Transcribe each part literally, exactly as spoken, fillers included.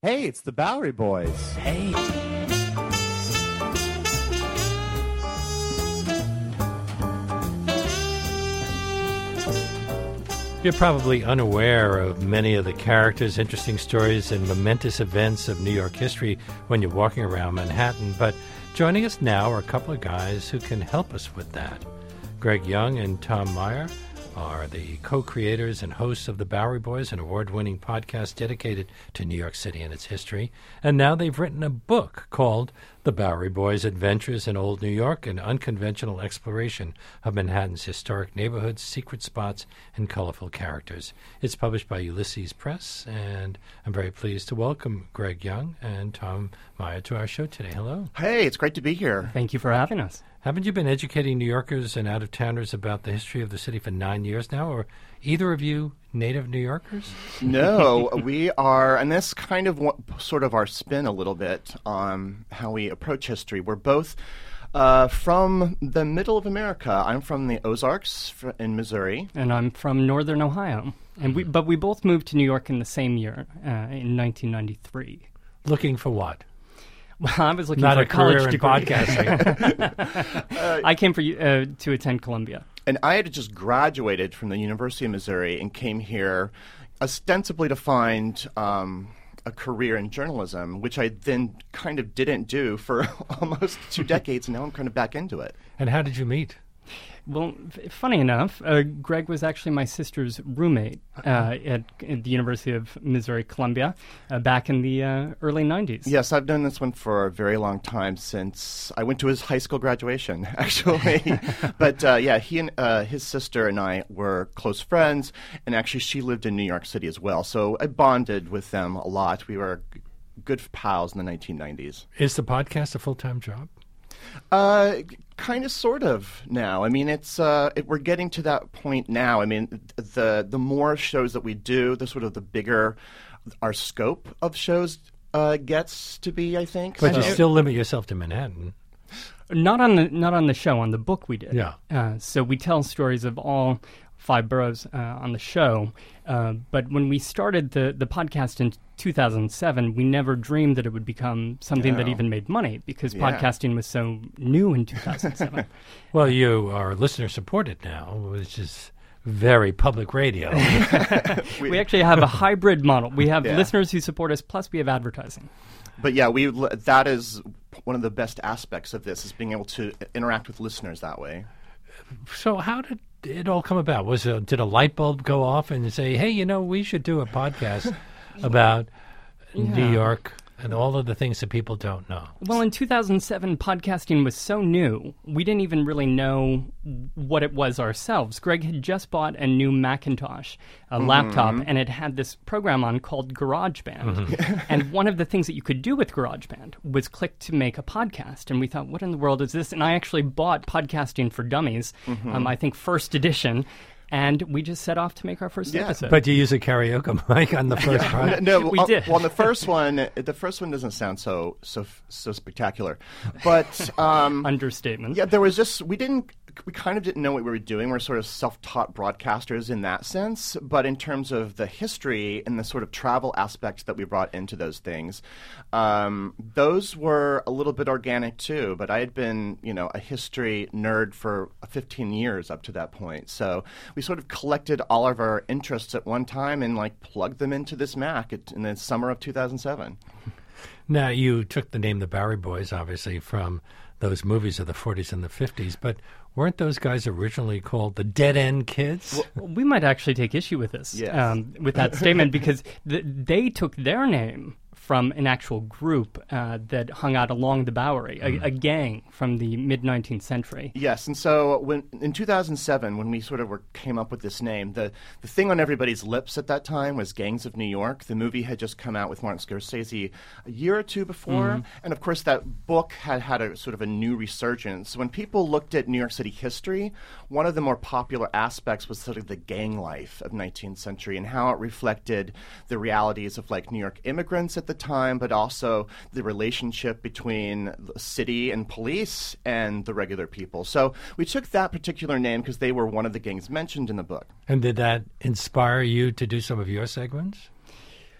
Hey, it's the Bowery Boys. Hey. You're probably unaware of many of the characters, interesting stories, and momentous events of New York history when you're walking around Manhattan, but joining us now are a couple of guys who can help us with that. Greg Young and Tom Meyer are the co-creators and hosts of the Bowery Boys, an award-winning podcast dedicated to New York City and its history. And now they've written a book called The Bowery Boys' Adventures in Old New York, an unconventional exploration of Manhattan's historic neighborhoods, secret spots, and colorful characters. It's published by Ulysses Press, and I'm very pleased to welcome Greg Young and Tom Meyer to our show today. Hello. Hey, it's great to be here. Thank you for having us. Haven't you been educating New Yorkers and out-of-towners about the history of the city for nine years now? Or either of you native New Yorkers? No, we are, and this kind of wa- sort of our spin a little bit on how we approach history. We're both uh, from the middle of America. I'm from the Ozarks fr- in Missouri. And I'm from Northern Ohio. And we, But we both moved to New York in the same year, uh, in nineteen ninety-three. Looking for what? Well, I was looking Not for a a college career in degree. podcasting. uh, I came for uh, to attend Columbia. And I had just graduated from the University of Missouri and came here ostensibly to find um, a career in journalism, which I then kind of didn't do for almost two decades, and now I'm kind of back into it. And how did you meet? Well, f- funny enough, uh, Greg was actually my sister's roommate uh, at, at the University of Missouri Columbia uh, back in the uh, early nineties. Yes, I've done this one for a very long time, since I went to his high school graduation, actually. But uh, yeah, he and uh, his sister and I were close friends, and actually she lived in New York City as well. So I bonded with them a lot. We were g- good pals in the nineteen nineties. Is the podcast a full-time job? Uh, kind of, sort of now. I mean, it's uh, it, we're getting to that point now. I mean, the the more shows that we do, the sort of the bigger our scope of shows uh, gets to be, I think. But So- you still limit yourself to Manhattan. Not on the not on the show, on the book we did. Yeah. Uh, so we tell stories of all five boroughs uh, on the show. Uh, but when we started the, the podcast in two thousand seven, we never dreamed that it would become something that No. even made money, because Yeah. podcasting was so new in two thousand seven. Well, you are listener-supported now, which is very public radio. we actually have a hybrid model. We have Yeah. listeners who support us, plus we have advertising. But yeah, we l- that is one of the best aspects of this, is being able to interact with listeners that way. So how did it all come about? Was a, did a light bulb go off and say, hey, you know, we should do a podcast about New Yeah. York and all of the things that people don't know? Well, in two thousand seven, podcasting was so new, we didn't even really know what it was ourselves. Greg had just bought a new Macintosh a laptop, and it had this program on called GarageBand. And one of the things that you could do with GarageBand was click to make a podcast. And we thought, what in the world is this? And I actually bought Podcasting for Dummies, um, I think first edition, and we just set off to make our first Yeah. episode. But you use a karaoke mic on the first part? No, We well, did. Well, on the first one, the first one doesn't sound so so so spectacular, but um, Understatement. yeah, there was just we didn't we kind of didn't know what we were doing. We're sort of self-taught broadcasters in that sense, but in terms of the history and the sort of travel aspects that we brought into those things, um, those were a little bit organic too. But I had been, you know, a history nerd for fifteen years up to that point, so we sort of collected all of our interests at one time and like plugged them into this Mac at, in the summer of two thousand seven. Now, you took the name the Bowery Boys, obviously, from those movies of the forties and the fifties, but weren't those guys originally called the Dead End Kids? We might actually take issue with this, Yes. um, with that statement, because th- they took their name from an actual group uh, that hung out along the Bowery, a, a gang from the mid-nineteenth century. Yes, and so when in two thousand seven, when we sort of were, came up with this name, the, the thing on everybody's lips at that time was Gangs of New York. The movie had just come out with Martin Scorsese a year or two before, and of course that book had had a sort of a new resurgence. So when people looked at New York City history, one of the more popular aspects was sort of the gang life of nineteenth century and how it reflected the realities of like New York immigrants at the time, but also the relationship between the city and police and the regular people. So we took that particular name because they were one of the gangs mentioned in the book. And did that inspire you to do some of your segments?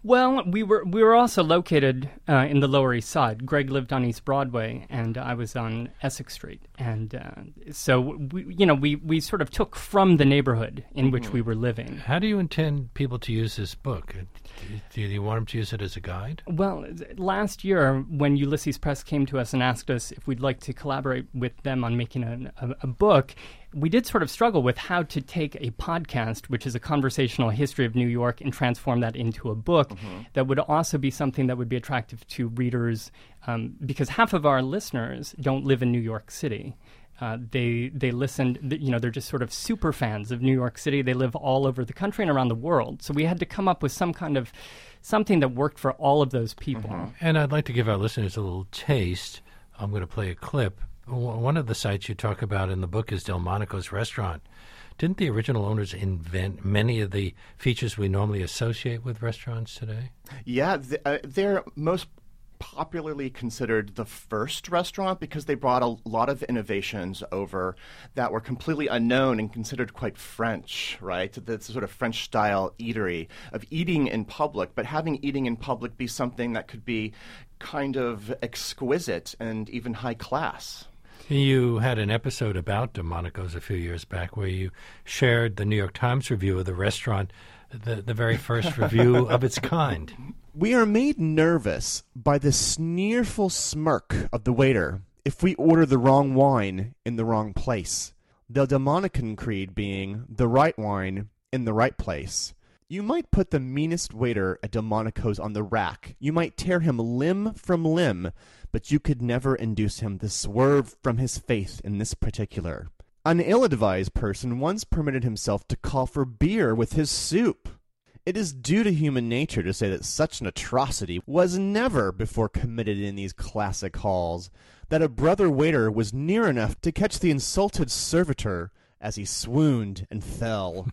Well, we were we were also located uh, in the Lower East Side. Greg lived on East Broadway, and I was on Essex Street, and uh, so we, you know, we, we sort of took from the neighborhood in which we were living. How do you intend people to use this book? Do you want them to use it as a guide? Well, last year when Ulysses Press came to us and asked us if we'd like to collaborate with them on making a, a, a book, we did sort of struggle with how to take a podcast, which is a conversational history of New York, and transform that into a book mm-hmm. that would also be something that would be attractive to readers, um, because half of our listeners don't live in New York City. Uh, they they listen, you know, they're just sort of super fans of New York City. They live all over the country and around the world. So we had to come up with some kind of something that worked for all of those people. Mm-hmm. And I'd like to give our listeners a little taste. I'm going to play a clip. One of the sites you talk about in the book is Delmonico's Restaurant. Didn't the original owners invent many of the features we normally associate with restaurants today? Yeah, th- uh, they're most popularly considered the first restaurant because they brought a lot of innovations over that were completely unknown and considered quite French, right? The sort of French-style eatery of eating in public, but having eating in public be something that could be kind of exquisite and even high class. You had an episode about Delmonico's a few years back where you shared the New York Times review of the restaurant, the, the very first review of its kind. We are made nervous by the sneerful smirk of the waiter if we order the wrong wine in the wrong place. The Delmonican creed being the right wine in the right place. You might put the meanest waiter at Delmonico's on the rack. You might tear him limb from limb, but you could never induce him to swerve from his faith in this particular. An ill-advised person once permitted himself to call for beer with his soup. It is due to human nature to say that such an atrocity was never before committed in these classic halls, that a brother waiter was near enough to catch the insulted servitor as he swooned and fell.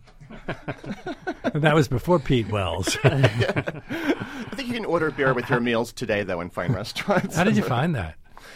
That was before Pete Wells. Yeah. I think you can order beer with your meals today, though, in fine restaurants. How did you find that?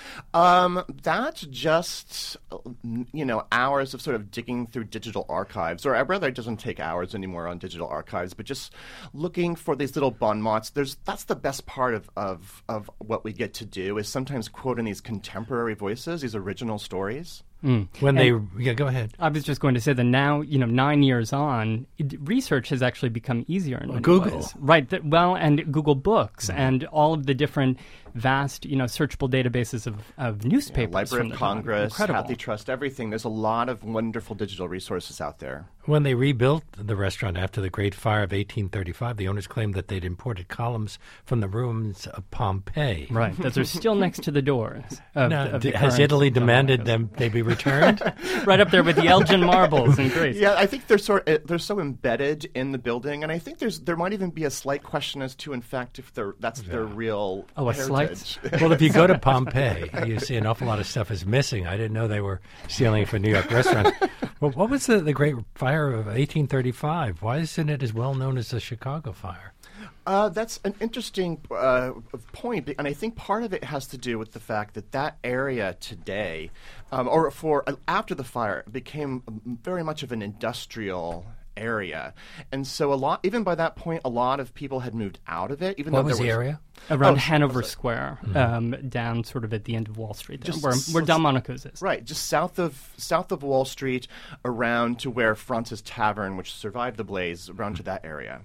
Um, that's just, you know, hours of sort of digging through digital archives, or rather it doesn't take hours anymore on digital archives, but just looking for these little bon mots. There's, that's the best part of, of, of what we get to do is sometimes quoting these contemporary voices, these original stories. Mm. When and they, yeah, go ahead. I was just going to say that now, you know, nine years on, it, research has actually become easier in well, many Google. ways. Right. That, well, and Google Books mm. and all of the different vast, you know, searchable databases of, of newspapers. Yeah, Library from of Congress, Incredible. HathiTrust, everything. There's a lot of wonderful digital resources out there. When they rebuilt the restaurant after the Great Fire of eighteen thirty-five, the owners claimed that they'd imported columns from the ruins of Pompeii. Right. Those are still next to the doors. Of, now, of d- the has Italy demanded Delmonico's. them they be returned? Right up there with the Elgin marbles in Greece. Yeah, I think they're sort of, they're so embedded in the building, and I think there's there might even be a slight question as to, in fact, if they're that's yeah. their real oh, a heritage. slight. Well, if you go to Pompeii, you see an awful lot of stuff is missing. I didn't know they were stealing from New York restaurants. Well, what was the, the Great Fire of eighteen thirty-five? Why isn't it as well known as the Chicago Fire? Uh, that's an interesting uh, point, and I think part of it has to do with the fact that that area today, um, or for uh, after the fire, became very much of an industrial area, and so a lot. Even by that point, a lot of people had moved out of it. Even what though was there the was, area? Around oh, Hanover so, Square, mm-hmm. um, down sort of at the end of Wall Street, there, Just where, s- where Delmonico's is. Right, just south of south of Wall Street, around to where France's Tavern, which survived the blaze, around to that area.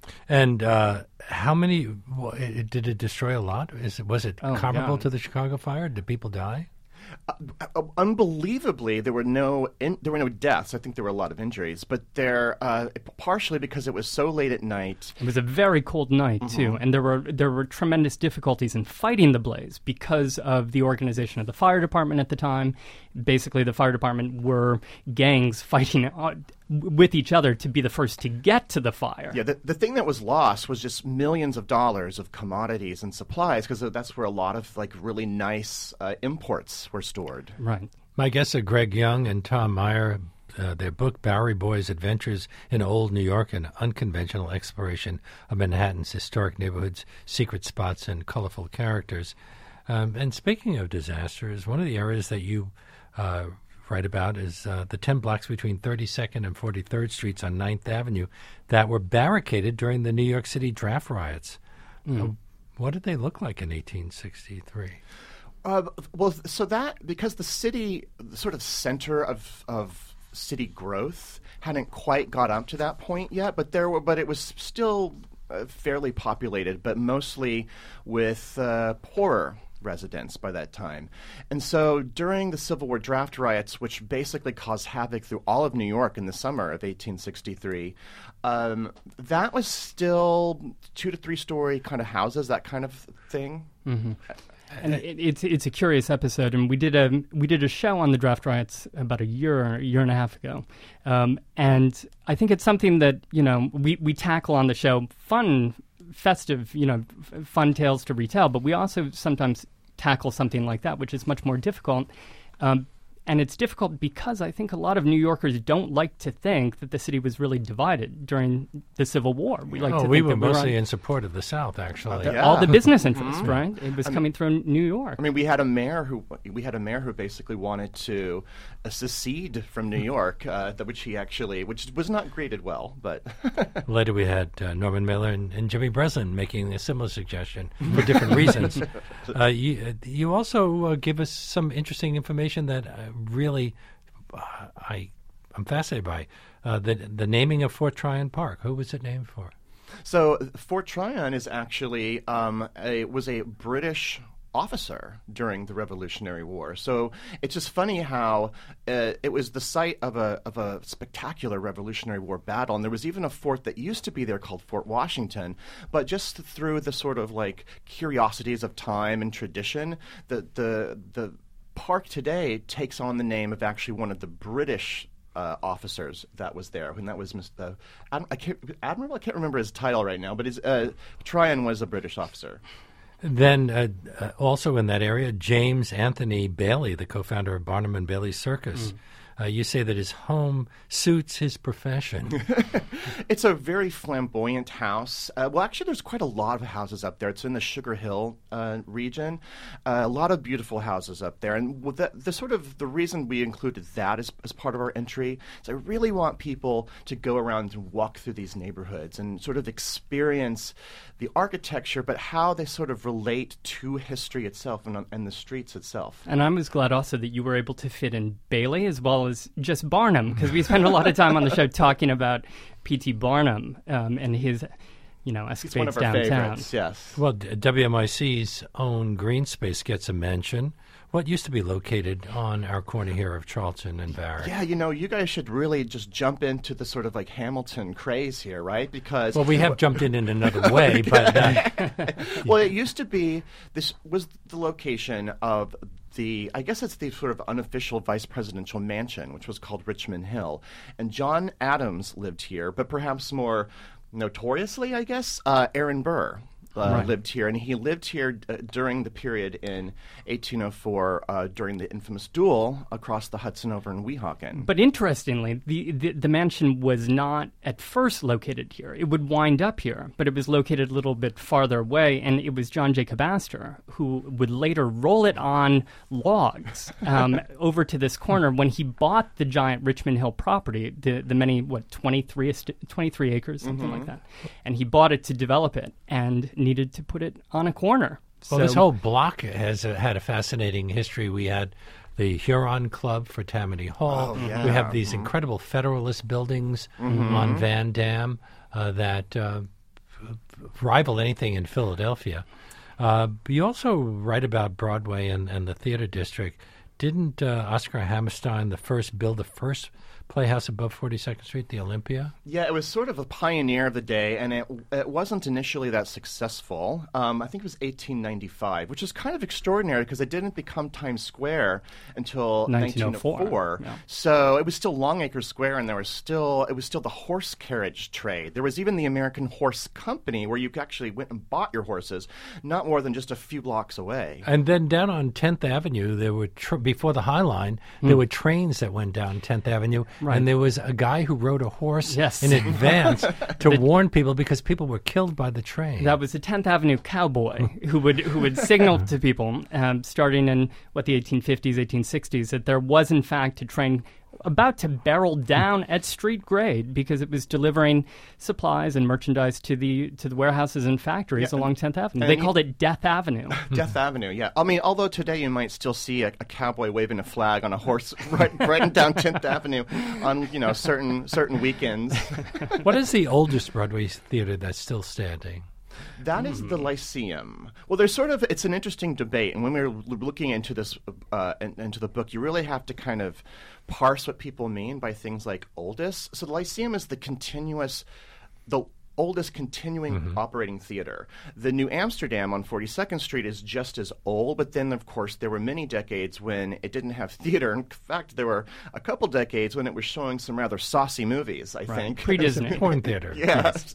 And uh, how many, well, it, did it destroy a lot? Is it, was it Oh, comparable yeah. to the Chicago Fire? Did people die? Uh, uh, unbelievably, there were no in, there were no deaths. I think there were a lot of injuries, but there uh, partially because it was so late at night. It was a very cold night Mm-hmm. too, and there were there were tremendous difficulties in fighting the blaze because of the organization of the fire department at the time. Basically, the fire department were gangs fighting uh, with each other to be the first to get to the fire. Yeah, the, the thing that was lost was just millions of dollars of commodities and supplies, because that's where a lot of like really nice uh, imports were stored. Right. My guests are Greg Young and Tom Meyer. Uh, their book, Bowery Boys Adventures in Old New York, an unconventional exploration of Manhattan's historic neighborhoods, secret spots, and colorful characters. Um, and speaking of disasters, one of the areas that you uh, write about is uh, the ten blocks between thirty-second and forty-third Streets on ninth Avenue that were barricaded during the New York City draft riots. Uh, what did they look like in eighteen sixty-three? Uh, well, so that, because the city, the sort of center of, of city growth hadn't quite got up to that point yet, but there were, but it was still uh, fairly populated, but mostly with uh, poorer residents by that time. And so during the Civil War draft riots, which basically caused havoc through all of New York in the summer of eighteen sixty-three, um, that was still two to three story kind of houses, that kind of thing. Mm-hmm. And it, it's it's a curious episode, and we did a we did a show on the draft riots about a year a year and a half ago, um, and I think it's something that you know we, we tackle on the show, fun, festive, you know, f- fun tales to retell, but we also sometimes tackle something like that, which is much more difficult. Um, And it's difficult because I think a lot of New Yorkers don't like to think that the city was really divided during the Civil War. We like oh, to we think were that we mostly on, in support of the South, actually. Uh, yeah. all the business interests, Mm-hmm. right? It was I coming mean, through New York. I mean, we had a mayor who we had a mayor who basically wanted to uh, secede from New York, uh, that which he actually, which was not greeted well. But Later, we had uh, Norman Mailer and, and Jimmy Breslin making a similar suggestion for different reasons. Uh, you, uh, you also uh, give us some interesting information that uh, really. Uh, I, I'm fascinated by uh, the the naming of Fort Tryon Park. Who was it named for? So Fort Tryon is actually um, a, was a British officer during the Revolutionary War. So it's just funny how uh, it was the site of a of a spectacular Revolutionary War battle, and there was even a fort that used to be there called Fort Washington. But just through the sort of like curiosities of time and tradition, the the the park today takes on the name of actually one of the British uh, officers that was there, and that was Mister Uh, I can't, Admiral. I can't remember his title right now, but his, uh, Tryon was a British officer. Then uh, uh, also in that area, James Anthony Bailey, the co-founder of Barnum and Bailey Circus. Mm. Uh, you say that his home suits his profession. It's a very flamboyant house. Uh, well, actually, there's quite a lot of houses up there. It's in the Sugar Hill uh, region. Uh, a lot of beautiful houses up there. And the, the sort of the reason we included that as, as part of our entry is I really want people to go around and walk through these neighborhoods and sort of experience the architecture, but how they sort of relate to history itself and, and the streets itself. And I was glad also that you were able to fit in Bailey as well as just Barnum, because we spend a lot of time on the show talking about P T Barnum um, and his, you know, escapades It's one of our downtown. favorites, yes. Well, d- W M I C's own green space gets a mention. What used to be located on our corner here of Charlton and Barrett? Yeah, you know, you guys should really just jump into the sort of like Hamilton craze here, right? Because Well, we have jumped in in another way, but uh, well, it used to be, this was the location of the, I guess it's the sort of unofficial vice presidential mansion, which was called Richmond Hill. And John Adams lived here, but perhaps more notoriously, I guess, uh, Aaron Burr. Uh, Right. lived here, and he lived here uh, during the period in eighteen oh four uh, during the infamous duel across the Hudson over in Weehawken. But interestingly, the, the the mansion was not at first located here. It would wind up here, but it was located a little bit farther away, and it was John Jacob Astor who would later roll it on logs um, over to this corner when he bought the giant Richmond Hill property, the the many, what, twenty-three, twenty-three acres, something Mm-hmm. like that. And he bought it to develop it and needed to put it on a corner. well, So- this whole block has uh, had a fascinating history. We had the Huron Club for Tammany Hall. Oh, yeah. We have these incredible Federalist buildings on Van Dam uh, that uh, rival anything in Philadelphia. Uh, but you also write about Broadway and, and the theater district. Didn't uh, Oscar Hammerstein the first build the first playhouse above forty-second Street, the Olympia? Yeah, it was sort of a pioneer of the day, and it it wasn't initially that successful. Um, I think it was eighteen ninety-five, which is kind of extraordinary because it didn't become Times Square until nineteen oh nineteen oh four. yeah. So it was still Longacre Square, and there was still it was still the horse carriage trade. There was even the American Horse Company, where you actually went and bought your horses, not more than just a few blocks away. And then down on tenth Avenue, there were tr- before the High Line, there were trains that went down tenth Avenue, Right. and there was a guy who rode a horse Yes. in advance to warn people because people were killed by the train. That was a tenth Avenue cowboy who would who would signal to people, um, starting in what the eighteen fifties, eighteen sixties, that there was in fact a train about to barrel down at street grade because it was delivering supplies and merchandise to the to the warehouses and factories Yeah, along and- tenth Avenue. and They you- called it Death Avenue. Death Avenue, yeah. I mean, although today you might still see a, a cowboy waving a flag on a horse right, riding down tenth Avenue on, you know, certain certain weekends. What is the oldest Broadway theater that's still standing? That is the Lyceum. Well, there's sort of, it's an interesting debate. And when we were l- looking into this, uh, in, into the book, you really have to kind of parse what people mean by things like oldest. So the Lyceum is the continuous, the oldest continuing operating theater. The New Amsterdam on forty-second Street is just as old, but then, of course, there were many decades when it didn't have theater. In fact, there were a couple decades when it was showing some rather saucy movies, I think. Pre-Disney. Porn theater. Yes.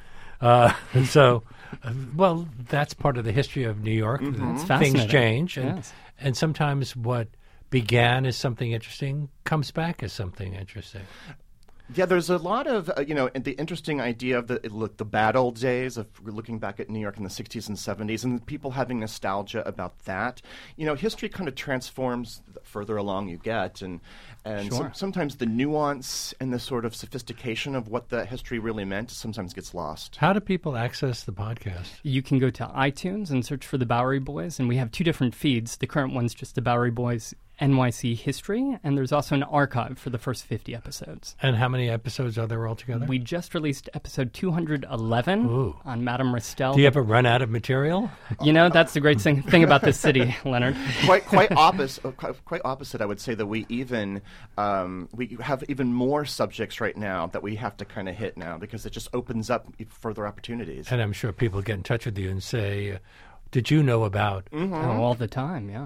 Uh, so, uh, well, that's part of the history of New York. It's Things fascinating. change, and, Yes. and sometimes what began as something interesting comes back as something interesting. Yeah, there's a lot of, uh, you know, and the interesting idea of the look, the bad old days of looking back at New York in the sixties and seventies and people having nostalgia about that. You know, history kind of transforms the further along you get, and and Sure. some, sometimes the nuance and the sort of sophistication of what the history really meant sometimes gets lost. How do people access the podcast? You can go to iTunes and search for the Bowery Boys, and we have two different feeds. The current one's just the Bowery Boys N Y C history, and there's also an archive for the first fifty episodes. And how many episodes are there altogether? We just released episode two hundred eleven Ooh. on Madame Restell. Do you ever run out of material? You know, that's the great thing, thing about this city, Leonard. quite quite opposite. uh, Quite, quite opposite. I would say that we even um, we have even more subjects right now that we have to kind of hit now because it just opens up further opportunities. And I'm sure people get in touch with you and say, uh, did you know about... Oh, all the time, yeah.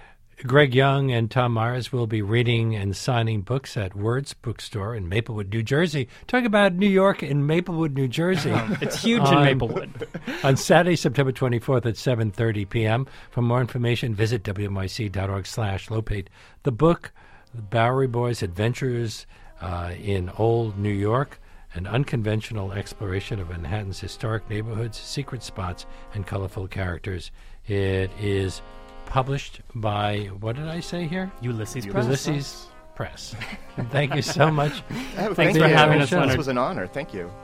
Greg Young and Tom Myers will be reading and signing books at Words Bookstore in Maplewood, New Jersey. Talk about New York and Maplewood, New Jersey. It's huge in Um, Maplewood. On Saturday, September twenty-fourth at seven thirty p.m. For more information, visit w m y c dot org slash lopate. The book, The Bowery Boys' Adventures uh, in Old New York, an unconventional exploration of Manhattan's historic neighborhoods, secret spots, and colorful characters. It is published by, what did I say here? Ulysses Press. Ulysses Press. Thank you so much. Oh, Thanks thank for you. having us, This Leonard. was an honor. Thank you.